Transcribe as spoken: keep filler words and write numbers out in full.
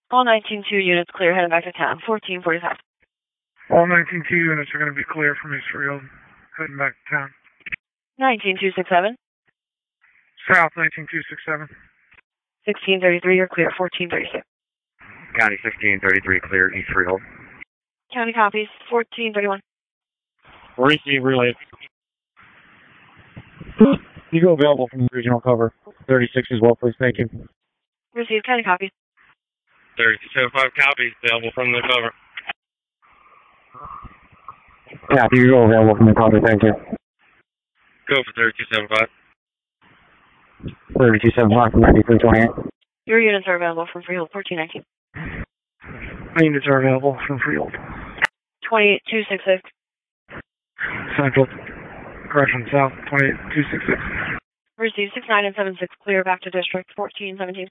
All nineteen two units clear, heading back to town, fourteen forty-five. All nineteen two units are going to be clear from East Freehold, heading back to town. nineteen two sixty-seven. South nineteen two sixty-seven. sixteen thirty-three, you're clear, fourteen thirty-six. County sixteen thirty-three, clear, East Freehold. County copies, fourteen thirty-one. Receive, relay. You go available from regional cover. thirty-six as well, please, thank you. Receive, county copies. thirty-two seventy-five copies, available from the cover. Yeah, you go available from the cover, thank you. Go for thirty-two seventy-five. thirty-two seventy-five from ninety-three twenty-eight. Your units are available from Freehold, fourteen nineteen. My units are available from Freehold. twenty-eight two sixty-six. Central, correction, South, twenty-eight two sixty-six. Receive, six nine and seven six, clear, back to district, fourteen seventeen.